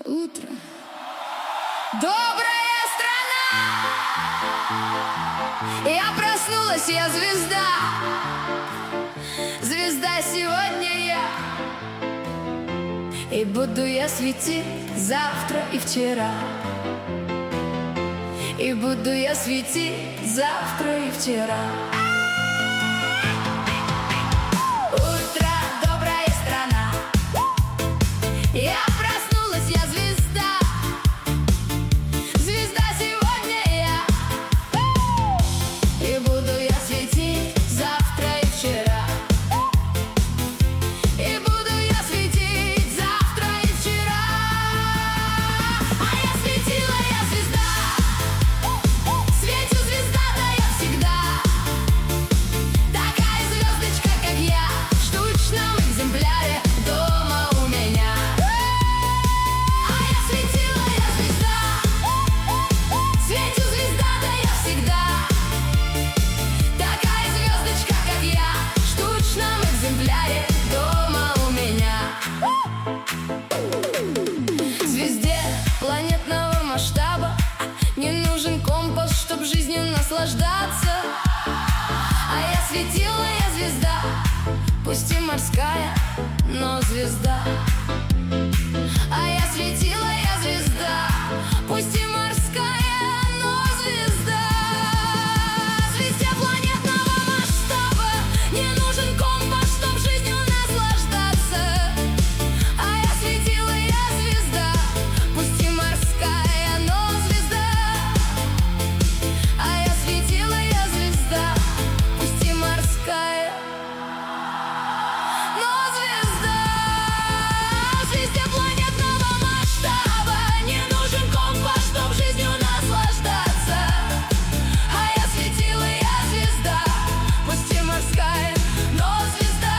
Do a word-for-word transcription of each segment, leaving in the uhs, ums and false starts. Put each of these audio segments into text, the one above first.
Утро. Добрая страна! Я проснулась, я звезда. Звезда сегодня я. И буду я светить завтра и вчера. И буду я светить завтра и вчера. Утро, добрая страна. Я проснулась, я звезда. Звезда сегодня я. И буду я светить завтра и вчера. И буду я светить завтра и вчера. А я светила, я звезда. Свечу звезда, да я всегда. Такая звездочка, как я, в штучном экземпляре дома у меня. А я светила, я звезда. Свечу звезда, да я всегда. Такая звездочка, как я, в штучном экземпляре дома у меня. Звезде планетного масштаба не нужен компас, чтоб жизнью наслаждаться. А я светила, я звезда, пусть и морская, но звезда. А я светила, я звезда, пусть и морская, но звезда. Звезде планетного масштаба не нужен компас, чтоб жизнью наслаждаться. А я светила, я звезда, пусть и морская, но звезда. А я светила, я звезда, пусть и морская, но звезда. Звезде планетного масштаба не нужен компас, чтоб жизнью наслаждаться. А я светила, я звезда, пусть и морская, но звезда.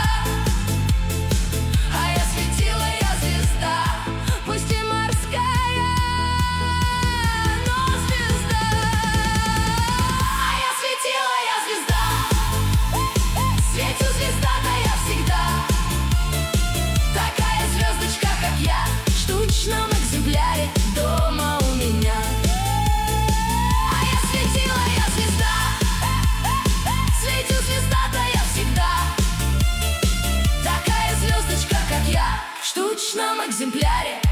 А я светила, я звезда, пусть и морская, но звезда. А я светила, я звезда. Светю звезда, да я всегда. Такая звездочка, как я, в штучном экземпляре дома у меня. А я светила, я звезда. Светю звезда, да я всегда. Такая звездочка, как я, в штучном экземпляре